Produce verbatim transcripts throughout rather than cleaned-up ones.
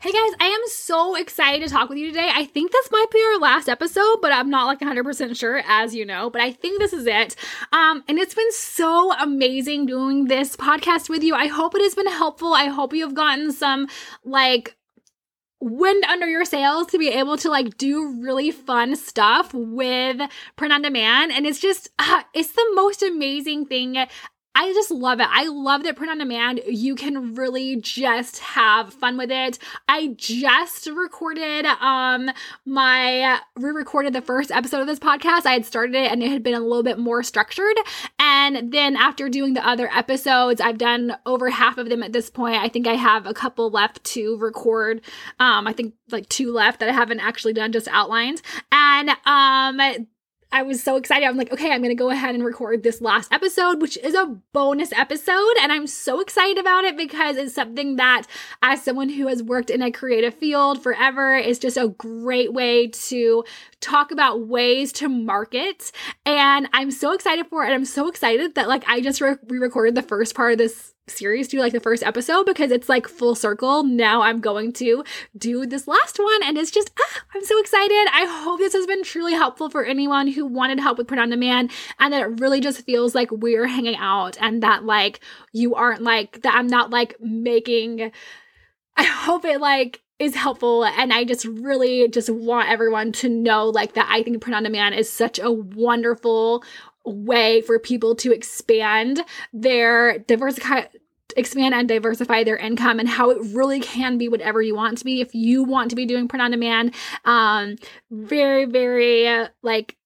Hey guys, I am so excited to talk with you today. I think this might be our last episode, but I'm not like one hundred percent sure, as you know, but I think this is it. Um, and it's been so amazing doing this podcast with you. I hope it has been helpful. I hope you have gotten some like wind under your sails to be able to like do really fun stuff with print on demand. And it's just, uh, it's the most amazing thing. I just love it. I love that print on demand, you can really just have fun with it. I just recorded um my re-recorded the first episode of this podcast. I had started it and it had been a little bit more structured. And then after doing the other episodes, I've done over half of them at this point. I think I have a couple left to record. Um, I think like two left that I haven't actually done, just outlined. And um I was so excited. I'm like, okay, I'm going to go ahead and record this last episode, which is a bonus episode. And I'm so excited about it because it's something that, as someone who has worked in a creative field forever, is just a great way to talk about ways to market. And I'm so excited for it. And I'm so excited that like I just re- re-recorded the first part of this series, do like the first episode, because it's like full circle. Now I'm going to do this last one, and it's just, ah, I'm so excited. I hope this has been truly helpful for anyone who wanted help with print on demand, and that it really just feels like we're hanging out, and that like you aren't like, that I'm not like making, I hope it like is helpful. And I just really just want everyone to know like that I think print on demand is such a wonderful way for people to expand their diversify expand and diversify their income, and how it really can be whatever you want to be. If you want to be doing print on demand, um, very, very uh, like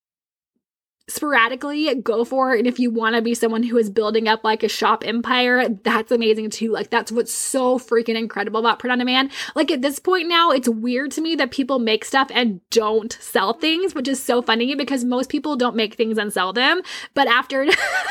sporadically, go for it. And if you want to be someone who is building up like a shop empire, that's amazing too. Like that's what's so freaking incredible about print on demand. Like at this point now, it's weird to me that people make stuff and don't sell things, which is so funny because most people don't make things and sell them. But after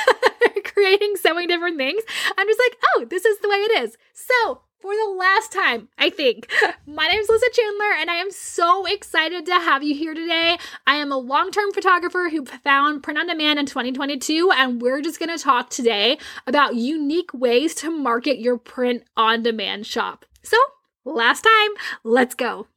creating so many different things, I'm just like, oh, this is the way it is. So for the last time, I think, my name is Lisa Chandler, and I am so excited to have you here today. I am a long-term photographer who found print on demand in twenty twenty-two, and we're just going to talk today about unique ways to market your print on demand shop. So, last time, let's go.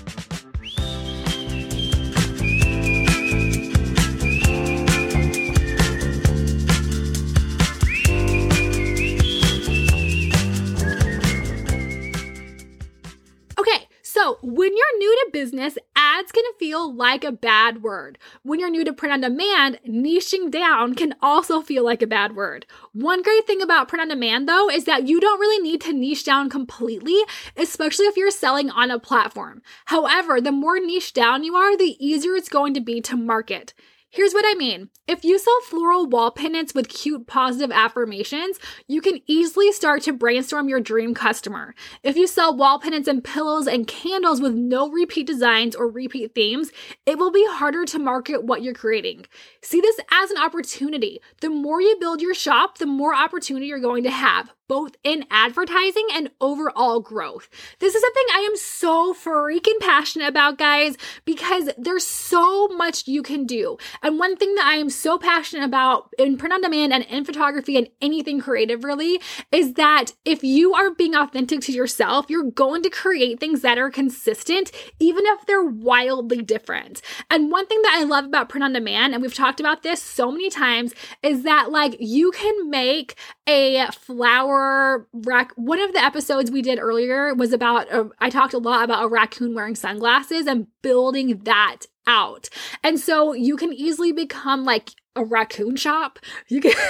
So when you're new to business, ads can feel like a bad word. When you're new to print on demand, niching down can also feel like a bad word. One great thing about print on demand, though, is that you don't really need to niche down completely, especially if you're selling on a platform. However, the more niche down you are, the easier it's going to be to market. Here's what I mean. If you sell floral wall pendants with cute positive affirmations, you can easily start to brainstorm your dream customer. If you sell wall pendants and pillows and candles with no repeat designs or repeat themes, it will be harder to market what you're creating. See this as an opportunity. The more you build your shop, the more opportunity you're going to have, both in advertising and overall growth. This is something I am so freaking passionate about, guys, because there's so much you can do. And one thing that I am so passionate about in print on demand and in photography and anything creative really is that if you are being authentic to yourself, you're going to create things that are consistent, even if they're wildly different. And one thing that I love about print on demand, and we've talked about this so many times, is that like you can make a flower rac- one of the episodes we did earlier was about, a, I talked a lot about a raccoon wearing sunglasses and building that out. And so you can easily become like a raccoon shop. You can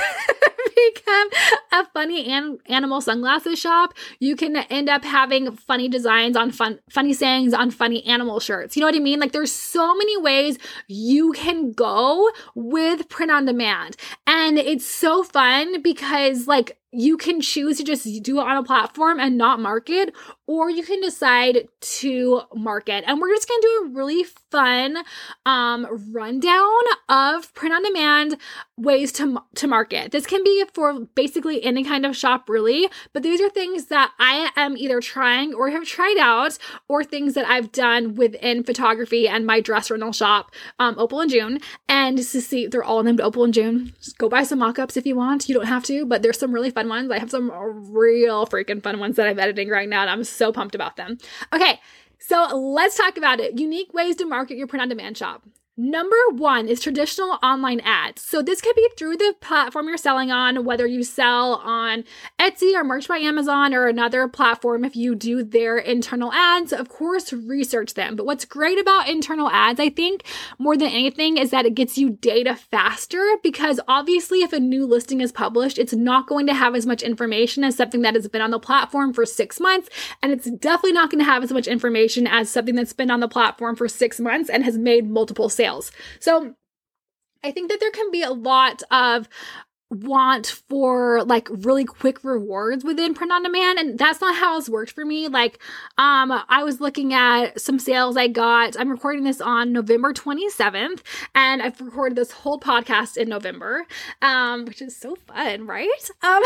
become a funny an- animal sunglasses shop. You can end up having funny designs on fun, funny sayings on funny animal shirts. You know what I mean? Like there's so many ways you can go with print on demand. And it's so fun because like you can choose to just do it on a platform and not market, or you can decide to market. And we're just going to do a really fun um, rundown of print on demand, ways to to market. This can be for basically any kind of shop really, but these are things that I am either trying or have tried out, or things that I've done within photography and my dress rental shop, um, Opal and June. And just to see, they're all named Opal and June. Just go buy some mock-ups if you want. You don't have to, but there's some really fun ones. I have some real freaking fun ones that I'm editing right now, and I'm so pumped about them. Okay, so let's talk about it. Unique ways to market your print-on-demand shop. Number one is traditional online ads. So this could be through the platform you're selling on, whether you sell on Etsy or Merch by Amazon or another platform. If you do their internal ads, of course, research them. But what's great about internal ads, I think, more than anything, is that it gets you data faster, because obviously if a new listing is published, it's not going to have as much information as something that has been on the platform for six months. And it's definitely not going to have as much information as something that's been on the platform for six months and has made multiple sales. So I think that there can be a lot of want for like really quick rewards within print on demand, and that's not how it's worked for me. Like um I was looking at some sales I got. I'm recording this on November twenty-seventh, and I've recorded this whole podcast in November, um which is so fun, right? Um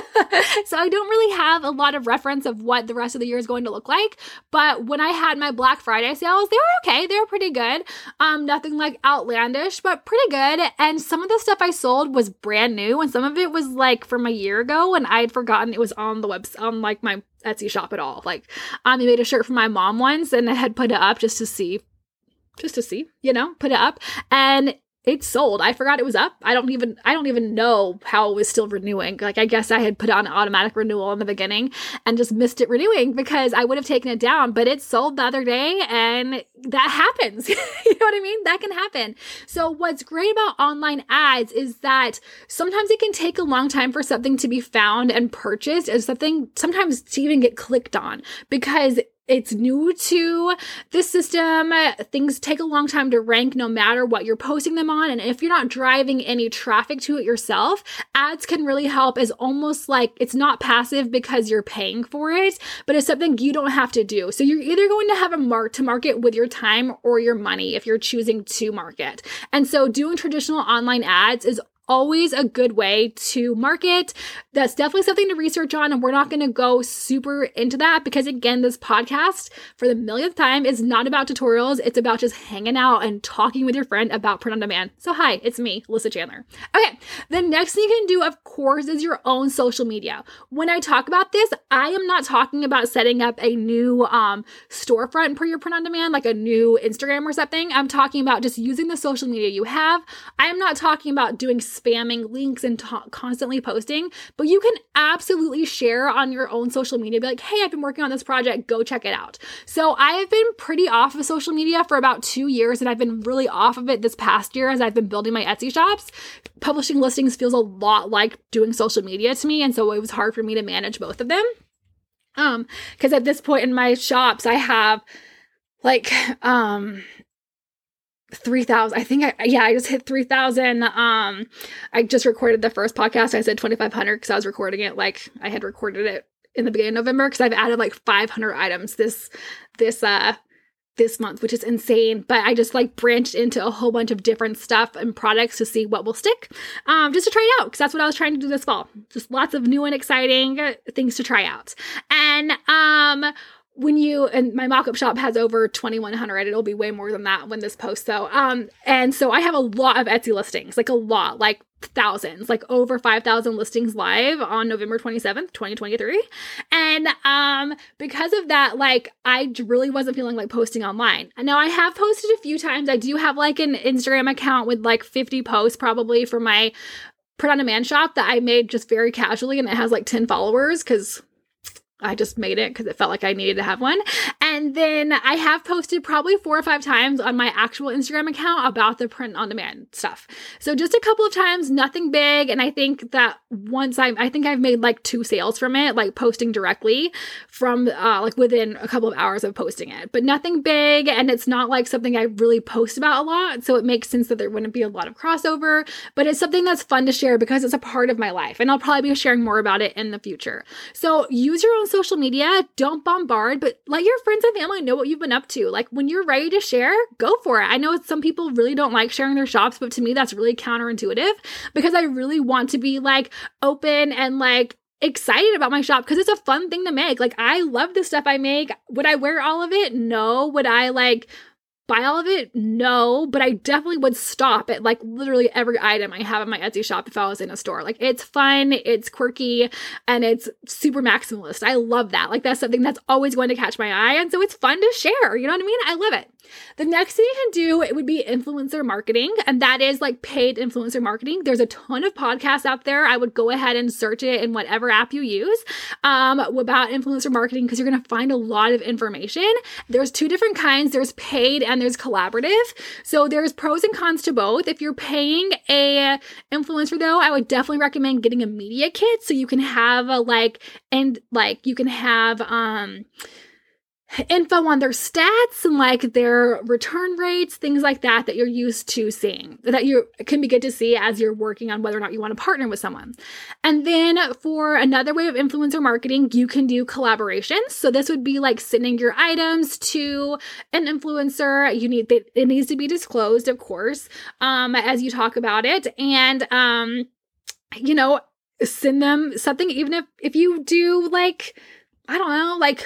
so I don't really have a lot of reference of what the rest of the year is going to look like, but when I had my Black Friday sales, they were okay. They were pretty good. Um nothing like outlandish, but pretty good. And some of the stuff I sold was brand new, and some of it was like from a year ago, and I'd forgotten it was on the website, on like my Etsy shop at all. Like, um, I made a shirt for my mom once, and I had put it up just to see, just to see, you know, put it up, and it sold. I forgot it was up. I don't even, I don't even know how it was still renewing. Like, I guess I had put on automatic renewal in the beginning and just missed it renewing, because I would have taken it down, but it sold the other day, and that happens. You know what I mean? That can happen. So what's great about online ads is that sometimes it can take a long time for something to be found and purchased, and something sometimes to even get clicked on, because it's new to the system. Things take a long time to rank no matter what you're posting them on. And if you're not driving any traffic to it yourself, ads can really help as almost like it's not passive because you're paying for it, but it's something you don't have to do. So you're either going to have a mark to market with your time or your money if you're choosing to market. And so doing traditional online ads is always a good way to market. That's definitely something to research on, and we're not going to go super into that, because again, this podcast for the millionth time is not about tutorials. It's about just hanging out and talking with your friend about print on demand. So hi, it's me, Alyssa Chandler. Okay, the next thing you can do, of course, is your own social media. When I talk about this, I am not talking about setting up a new um, storefront for your print on demand, like a new Instagram or something. I'm talking about just using the social media you have. I am not talking about doing spamming links and ta- constantly posting, but you can absolutely share on your own social media. Be like, hey, I've been working on this project, go check it out. So I have been pretty off of social media for about two years, and I've been really off of it this past year as I've been building my Etsy shops. Publishing listings feels a lot like doing social media to me, and so it was hard for me to manage both of them. Um, because at this point in my shops, I have like, um, three thousand. I think I, yeah, I just hit three thousand. Um, I just recorded the first podcast. I said twenty-five hundred because I was recording it like I had recorded it in the beginning of November, because I've added like five hundred items this, this, uh, this month, which is insane. But I just like branched into a whole bunch of different stuff and products to see what will stick, um, just to try it out, because that's what I was trying to do this fall. Just lots of new and exciting things to try out. And, um, when you, and my mock-up shop has over twenty-one hundred, it'll be way more than that when this posts though. Um, and so I have a lot of Etsy listings, like a lot, like thousands, like over five thousand listings live on November twenty-seventh, twenty twenty-three. And, um, because of that, like I really wasn't feeling like posting online. Now I have posted a few times. I do have like an Instagram account with like fifty posts probably for my print on demand shop that I made just very casually. And it has like ten followers, because I just made it because it felt like I needed to have one. And then I have posted probably four or five times on my actual Instagram account about the print on demand stuff. So just a couple of times, nothing big. And I think that once I, I think I've made like two sales from it, like posting directly from uh, like within a couple of hours of posting it, but nothing big. And it's not like something I really post about a lot. So it makes sense that there wouldn't be a lot of crossover, but it's something that's fun to share because it's a part of my life. And I'll probably be sharing more about it in the future. So use your own social media. Don't bombard, but let your friends friends and family know what you've been up to. Like when you're ready to share, go for it. I know some people really don't like sharing their shops, but to me, that's really counterintuitive because I really want to be like open and like excited about my shop because it's a fun thing to make. Like I love the stuff I make. Would I wear all of it? No. Would I like buy all of it? No, but I definitely would stop at like literally every item I have in my Etsy shop if I was in a store. Like it's fun, it's quirky, and it's super maximalist. I love that. Like that's something that's always going to catch my eye. And so it's fun to share. You know what I mean? I love it. The next thing you can do, it would be influencer marketing. And that is like paid influencer marketing. There's a ton of podcasts out there. I would go ahead and search it in whatever app you use um, about influencer marketing because you're going to find a lot of information. There's two different kinds. There's paid and there's collaborative. So there's pros and cons to both. If you're paying a influencer though, I would definitely recommend getting a media kit so you can have a like, and like you can have, um, info on their stats and like their return rates, things like that, that you're used to seeing, that you can be good to see as you're working on whether or not you want to partner with someone. And then for another way of influencer marketing, you can do collaborations. So this would be like sending your items to an influencer. You need, it needs to be disclosed, of course, um, as you talk about it. And, um, you know, send them something, even if, if you do like, I don't know, like,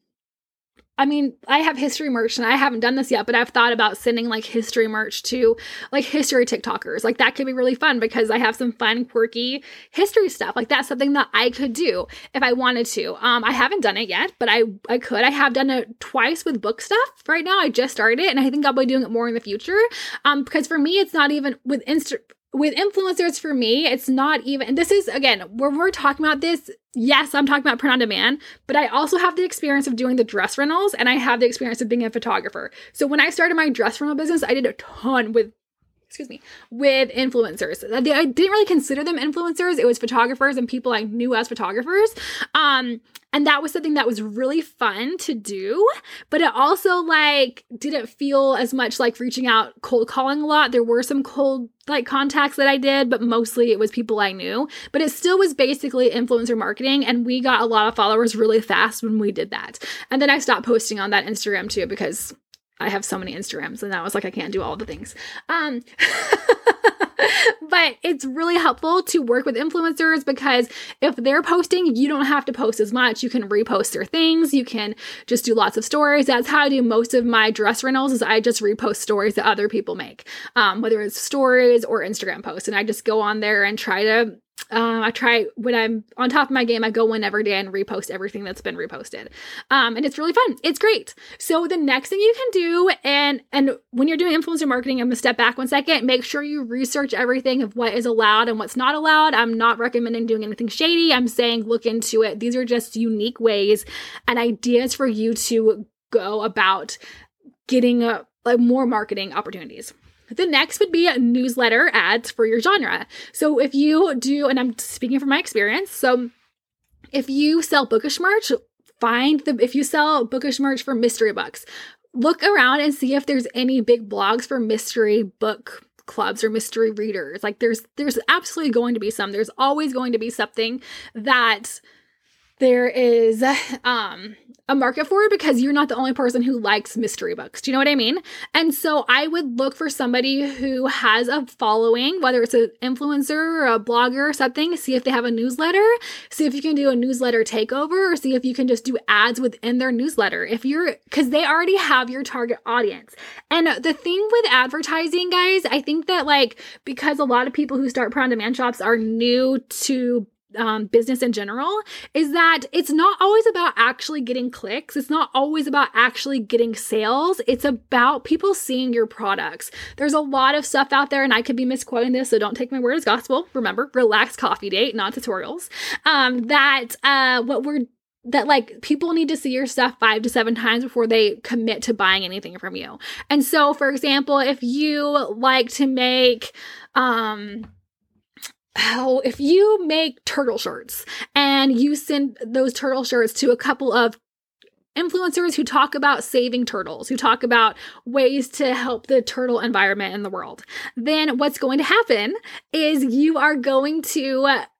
I mean, I have history merch and I haven't done this yet, but I've thought about sending like history merch to like history TikTokers. Like that could be really fun because I have some fun, quirky history stuff. Like that's something that I could do if I wanted to. Um, I haven't done it yet, but I, I could. I have done it twice with book stuff right now. I just started it and I think I'll be doing it more in the future. Um, because for me, it's not even with Insta. With influencers, for me, it's not even, and this is, again, when we're talking about this, yes, I'm talking about print on demand, but I also have the experience of doing the dress rentals and I have the experience of being a photographer. So when I started my dress rental business, I did a ton with, excuse me, with influencers. I didn't really consider them influencers. It was photographers and people I knew as photographers. Um, and that was something that was really fun to do, but it also like didn't feel as much like reaching out, cold calling a lot. There were some cold like contacts that I did, but mostly it was people I knew, but it still was basically influencer marketing. And we got a lot of followers really fast when we did that. And then I stopped posting on that Instagram too, because I have so many Instagrams and I was like, I can't do all the things. Um, but it's really helpful to work with influencers because if they're posting, you don't have to post as much. You can repost their things. You can just do lots of stories. That's how I do most of my dress rentals is I just repost stories that other people make, um, whether it's stories or Instagram posts. And I just go on there and try to Um, I try when I'm on top of my game, I go in every day and repost everything that's been reposted. Um, and it's really fun. It's great. So the next thing you can do, and, and when you're doing influencer marketing, I'm going to step back one second, make sure you research everything of what is allowed and what's not allowed. I'm not recommending doing anything shady. I'm saying look into it. These are just unique ways and ideas for you to go about getting a, like more marketing opportunities. The next would be newsletter ads for your genre. So if you do, and I'm speaking from my experience, so if you sell bookish merch, find the, if you sell bookish merch for mystery books, look around and see if there's any big blogs for mystery book clubs or mystery readers. Like there's, there's absolutely going to be some, there's always going to be something that there is um, a market for it because you're not the only person who likes mystery books. Do you know what I mean? And so I would look for somebody who has a following, whether it's an influencer or a blogger or something, see if they have a newsletter, see if you can do a newsletter takeover or see if you can just do ads within their newsletter. If you're, because they already have your target audience. And the thing with advertising, guys, I think that like, because a lot of people who start print-on-demand shops are new to Um, business in general, is that it's not always about actually getting clicks. It's not always about actually getting sales. It's about people seeing your products. There's a lot of stuff out there, and I could be misquoting this, so don't take my word as gospel. Remember, relax coffee date, not tutorials. Um, that uh, what we're that like people need to see your stuff five to seven times before they commit to buying anything from you. And so, for example, if you like to make, um, Oh, if you make turtle shirts and you send those turtle shirts to a couple of influencers who talk about saving turtles, who talk about ways to help the turtle environment in the world, then what's going to happen is you are going to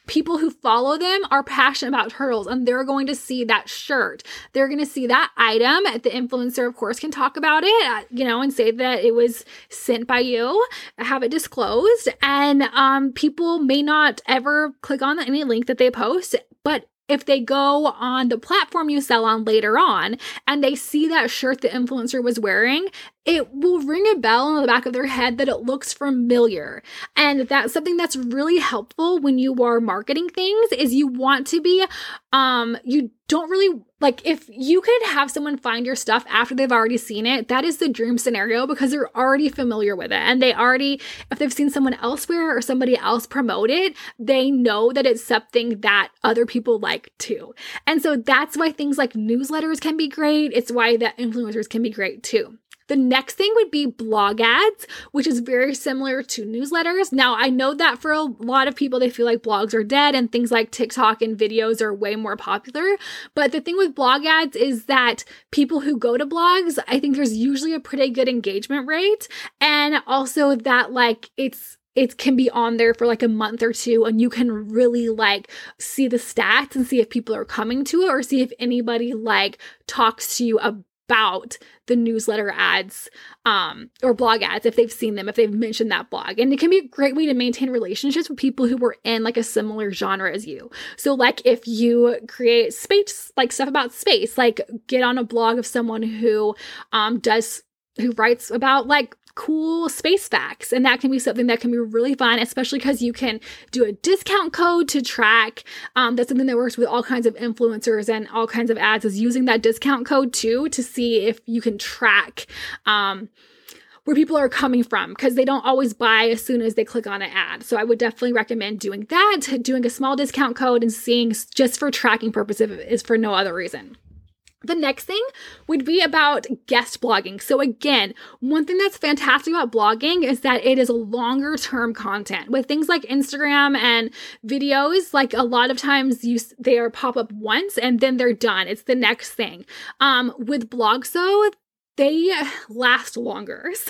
people who follow them are passionate about turtles, and they're going to see that shirt. They're going to see that item. The influencer, of course, can talk about it, you know, and say that it was sent by you, have it disclosed. And um, people may not ever click on any link that they post, but if they go on the platform you sell on later on and they see that shirt the influencer was wearing, it will ring a bell in the back of their head that it looks familiar. And that's something that's really helpful when you are marketing things, is you want to be, um, you don't really, like, if you could have someone find your stuff after they've already seen it, that is the dream scenario, because they're already familiar with it. And they already, if they've seen someone else wear or somebody else promote it, they know that it's something that other people like too. And so that's why things like newsletters can be great. It's why that influencers can be great too. The next thing would be blog ads, which is very similar to newsletters. Now, I know that for a lot of people, they feel like blogs are dead and things like TikTok and videos are way more popular. But the thing with blog ads is that people who go to blogs, I think there's usually a pretty good engagement rate. And also that like it's it can be on there for like a month or two, and you can really like see the stats and see if people are coming to it, or see if anybody like talks to you about about the newsletter ads um, or blog ads, if they've seen them, if they've mentioned that blog. And it can be a great way to maintain relationships with people who were in like a similar genre as you. So like if you create space, like stuff about space, like get on a blog of someone who um, does, who writes about like cool space facts. And that can be something that can be really fun, especially because you can do a discount code to track. Um, that's something that works with all kinds of influencers and all kinds of ads, is using that discount code too, to see if you can track um, where people are coming from, because they don't always buy as soon as they click on an ad. So I would definitely recommend doing that, doing a small discount code and seeing just for tracking purposes, is for no other reason. The next thing would be about guest blogging. So again, one thing that's fantastic about blogging is that it is longer term content. With things like Instagram and videos, like a lot of times you they are pop up once and then they're done. It's the next thing. Um, with blogs though, they last longer. So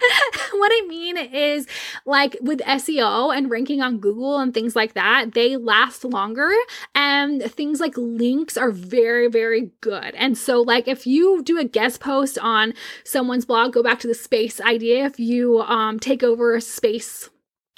what I mean is, like with S E O and ranking on Google and things like that, they last longer, and things like links are very, very good. And so like if you do a guest post on someone's blog, go back to the space idea. If you um, take over a space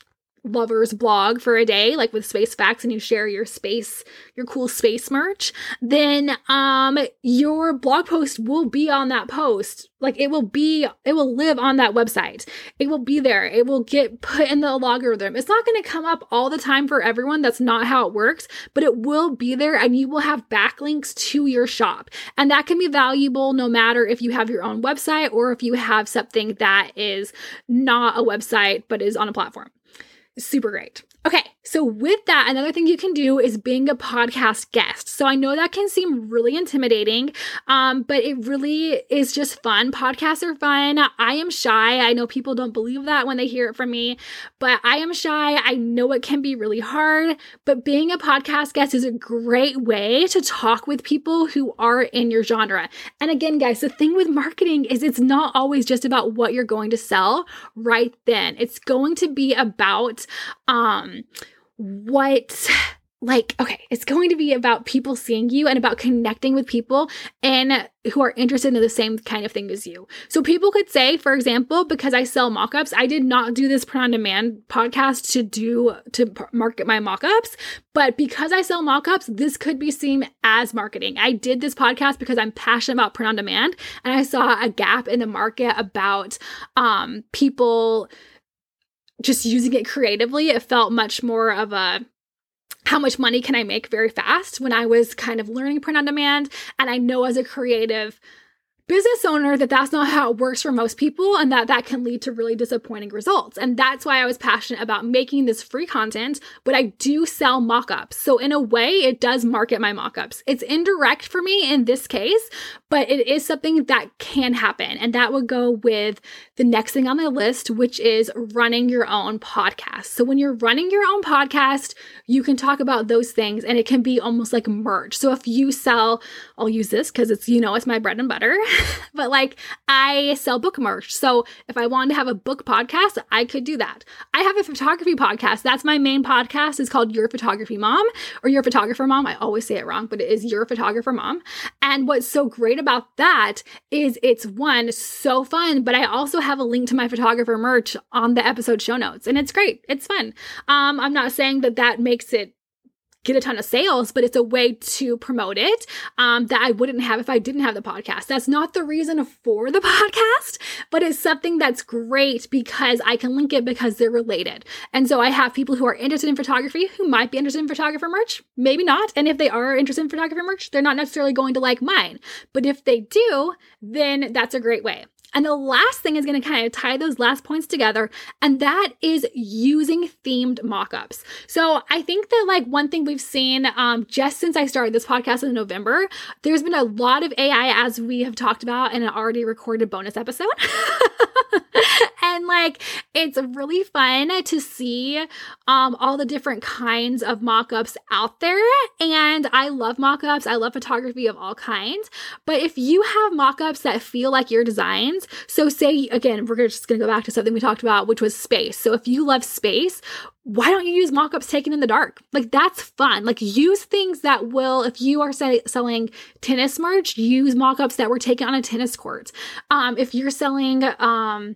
lovers blog for a day, like with space facts, and you share your space, your cool space merch, then um your blog post will be on that post. Like it will be, it will live on that website. It will be there. It will get put in the algorithm. It's not going to come up all the time for everyone. That's not how it works, but it will be there, and you will have backlinks to your shop. And that can be valuable no matter if you have your own website or if you have something that is not a website, but is on a platform. Super great. Okay, so with that, another thing you can do is being a podcast guest. So I know that can seem really intimidating, um, but it really is just fun. Podcasts are fun. I am shy. I know people don't believe that when they hear it from me, but I am shy. I know it can be really hard, but being a podcast guest is a great way to talk with people who are in your genre. And again, guys, the thing with marketing is it's not always just about what you're going to sell right then. It's going to be about, um, what, like, okay, it's going to be about people seeing you and about connecting with people and who are interested in the same kind of thing as you. So people could say, for example, because I sell mockups, I did not do this print on demand podcast to do, to market my mockups, but because I sell mockups, this could be seen as marketing. I did this podcast because I'm passionate about print on demand, and I saw a gap in the market about um, people just using it creatively. It felt much more of a, how much money can I make very fast, when I was kind of learning print on demand. And I know as a creative business owner that that's not how it works for most people, and that that can lead to really disappointing results. And that's why I was passionate about making this free content, but I do sell mockups. So in a way, it does market my mockups. It's indirect for me in this case, but it is something that can happen. And that would go with the next thing on my list, which is running your own podcast. So when you're running your own podcast, you can talk about those things, and it can be almost like merch. So if you sell, I'll use this because it's, you know, it's my bread and butter. but like I sell book merch. So if I wanted to have a book podcast, I could do that. I have a photography podcast. That's my main podcast. It's called Your Photography Mom or Your Photographer Mom. I always say it wrong, but it is Your Photographer Mom. And what's so great about that is it's one, so fun, but I also have a link to my photographer merch on the episode show notes, and it's great. It's fun. Um, I'm not saying that that makes it get a ton of sales, but it's a way to promote it um, that I wouldn't have if I didn't have the podcast. That's not the reason for the podcast, but it's something that's great because I can link it because they're related. And so I have people who are interested in photography who might be interested in photographer merch, maybe not. And if they are interested in photographer merch, they're not necessarily going to like mine. But if they do, then that's a great way. And the last thing is going to kind of tie those last points together, and that is using themed mockups. So I think that like one thing we've seen um, just since I started this podcast in November, there's been a lot of A I, as we have talked about in an already recorded bonus episode. And like, it's really fun to see um, all the different kinds of mockups out there. And I love mockups. I love photography of all kinds. But if you have mockups that feel like your designs, so say, again, we're just going to go back to something we talked about, which was space. So if you love space, why don't you use mockups taken in the dark? Like, that's fun. Like, use things that will, if you are say, selling tennis merch, use mockups that were taken on a tennis court. Um, if you're selling, um,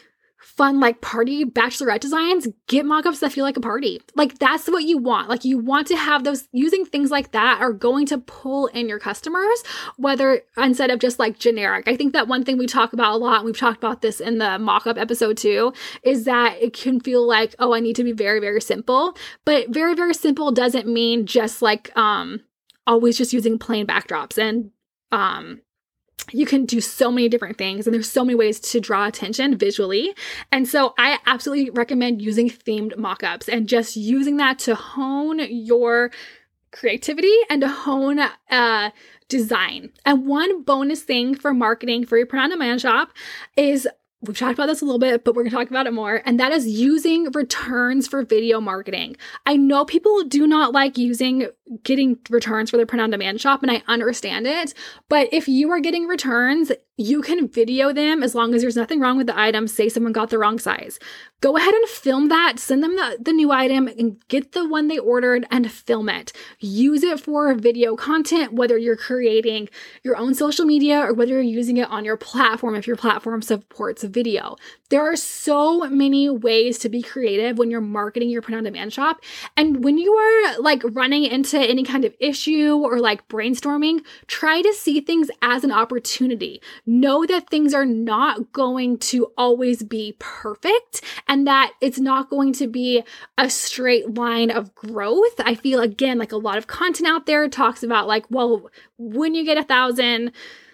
fun like party bachelorette designs, get mockups that feel like a party. Like, that's what you want. Like, you want to have those, using things like that are going to pull in your customers, whether instead of just like generic. I think that one thing we talk about a lot, and we've talked about this in the mockup episode too, is that it can feel like, oh, I need to be very, very simple. But very, very simple doesn't mean just like um always just using plain backdrops. And um you can do so many different things, and there's so many ways to draw attention visually. And so I absolutely recommend using themed mockups and just using that to hone your creativity and to hone uh, design. And one bonus thing for marketing for your print-on-demand shop is, we've talked about this a little bit, but we're going to talk about it more. And that is using returns for video marketing. I know people do not like using getting returns for their print-on-demand shop, and I understand it. But if you are getting returns, you can video them as long as there's nothing wrong with the item. Say someone got the wrong size. Go ahead and film that. Send them the, the new item and get the one they ordered and film it. Use it for video content, whether you're creating your own social media or whether you're using it on your platform if your platform supports video. There are so many ways to be creative when you're marketing your print-on-demand shop. And when you are like running into any kind of issue or like brainstorming, try to see things as an opportunity. Know that things are not going to always be perfect and that it's not going to be a straight line of growth. I feel, again, like a lot of content out there talks about like, well, when you get a thousand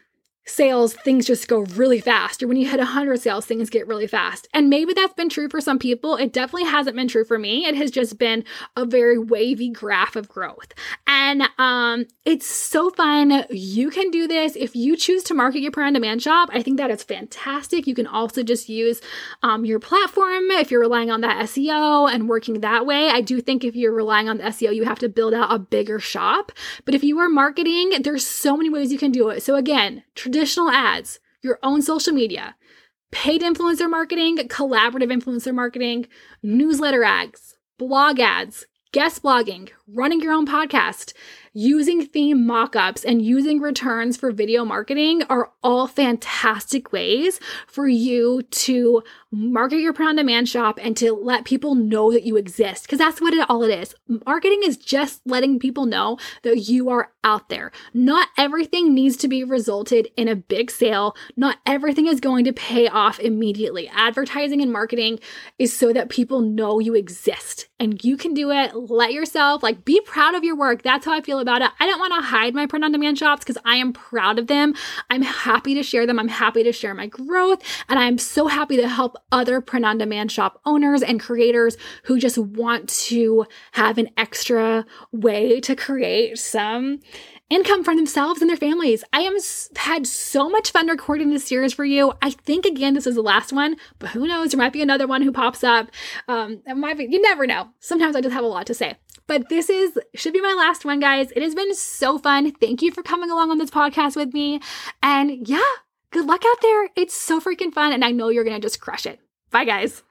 sales, things just go really fast. Or when you hit one hundred sales, things get really fast. And maybe that's been true for some people. It definitely hasn't been true for me. It has just been a very wavy graph of growth. And um, it's so fun. You can do this. If you choose to market your print-on-demand shop, I think that is fantastic. You can also just use um, your platform if you're relying on that S E O and working that way. I do think if you're relying on the S E O, you have to build out a bigger shop. But if you are marketing, there's so many ways you can do it. So again, traditional ads, your own social media, paid influencer marketing, collaborative influencer marketing, newsletter ads, blog ads, guest blogging, running your own podcast, using theme mockups, and using returns for video marketing are all fantastic ways for you to market your print-on-demand shop and to let people know that you exist. Because that's what it all it is. Marketing is just letting people know that you are out there. Not everything needs to be resulted in a big sale. Not everything is going to pay off immediately. Advertising and marketing is so that people know you exist and you can do it. Let yourself, like, be proud of your work. That's how I feel about it. I don't want to hide my print-on-demand shops because I am proud of them. I'm happy to share them. I'm happy to share my growth. And I'm so happy to help other print-on-demand shop owners and creators who just want to have an extra way to create some income for themselves and their families. I am had so much fun recording this series for you. I think, again, this is the last one, but who knows? There might be another one who pops up. Um, it might be, you never know. Sometimes I just have a lot to say. But this is should be my last one, guys. It has been so fun. Thank you for coming along on this podcast with me. And yeah, good luck out there. It's so freaking fun. And I know you're going to just crush it. Bye, guys.